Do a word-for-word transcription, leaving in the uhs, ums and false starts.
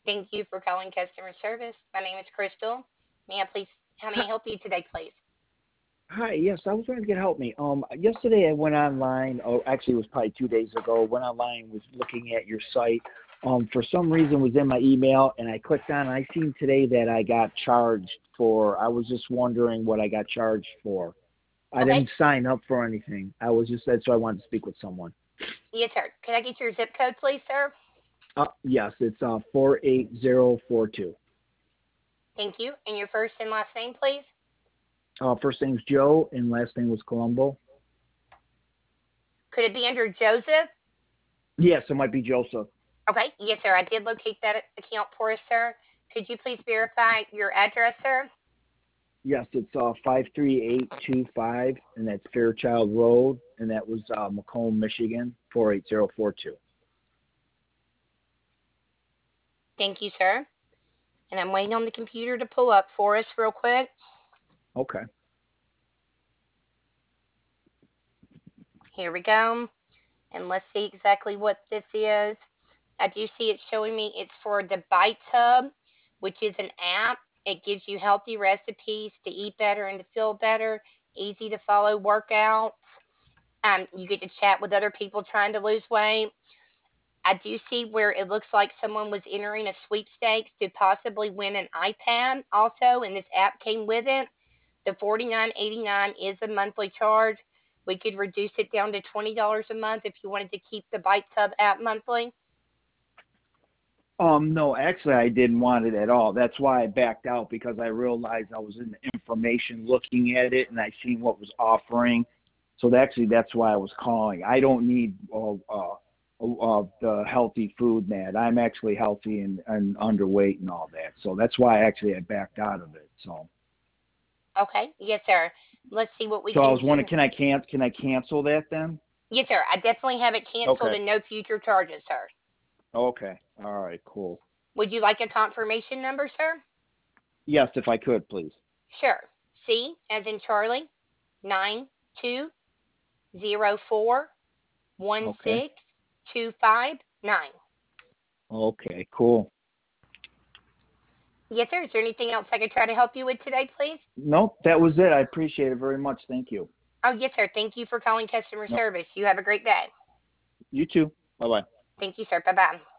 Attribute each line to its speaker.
Speaker 1: Thank you for calling customer service. My name is Crystal. May I please, how may
Speaker 2: Hi,
Speaker 1: I help you today, please?
Speaker 2: hi, yes, I was wondering if you could help me. Um, yesterday I went online, oh, actually it was probably two days ago, went online, was looking at your site. Um, for some reason was in my email and I clicked on, and I seen today that I got charged for, I was just wondering what I got charged for. I
Speaker 1: Okay.
Speaker 2: didn't sign up for anything. I was just, that's why I wanted to speak with someone.
Speaker 1: Yes, sir. Could I get your zip code, please, sir?
Speaker 2: Uh, yes, it's uh, four eight zero four two.
Speaker 1: Thank you. And your first and last name, please?
Speaker 2: Uh, first name's Joe and last name was Colombo.
Speaker 1: Could it be under Joseph?
Speaker 2: Yes, it might be Joseph.
Speaker 1: Okay. Yes, sir. I did locate that account for us, sir. Could you please verify your address, sir?
Speaker 2: Yes, it's uh five three eight two five, and that's Fairchild Road, and that was uh, Macomb, Michigan, four eight zero four two.
Speaker 1: Thank you, sir. And I'm waiting on the computer to pull up for us real quick.
Speaker 2: Okay.
Speaker 1: Here we go. And let's see exactly what this is. I do see it showing me it's for the Bites Hub, which is an app. It gives you healthy recipes to eat better and to feel better, easy to follow workouts. Um, you get to chat with other people trying to lose weight. I do see where it looks like someone was entering a sweepstakes to possibly win an iPad also, and this app came with it. The forty-nine eighty-nine is a monthly charge. We could reduce it down to twenty dollars a month if you wanted to keep the Bites Hub app monthly.
Speaker 2: Um, no, actually, I didn't want it at all. That's why I backed out because I realized I was in the information looking at it, and I seen what was offering. So actually, that's why I was calling. I don't need uh, uh, uh, the healthy food, Matt. I'm actually healthy and, and underweight and all that. So that's why actually I backed out of it. So.
Speaker 1: Okay. Yes, sir. Let's see what we
Speaker 2: So I
Speaker 1: can
Speaker 2: was wondering,
Speaker 1: do.
Speaker 2: can I can can I cancel that then?
Speaker 1: Yes, sir. I definitely have it canceled
Speaker 2: Okay.
Speaker 1: and no future charges, sir.
Speaker 2: Okay. All right. Cool.
Speaker 1: Would you like a confirmation number, sir?
Speaker 2: Yes, if I could, please.
Speaker 1: Sure. C as in Charlie, nine two zero four one
Speaker 2: Okay.
Speaker 1: six two five nine.
Speaker 2: Okay. Cool.
Speaker 1: Yes, sir. Is there anything else I could try to help you with today, please?
Speaker 2: Nope, that was it. I appreciate it very much. Thank you.
Speaker 1: Oh, yes, sir. Thank you for calling customer
Speaker 2: No,
Speaker 1: service. You have a great day.
Speaker 2: you too. Bye bye.
Speaker 1: Thank you, sir. Bye bye.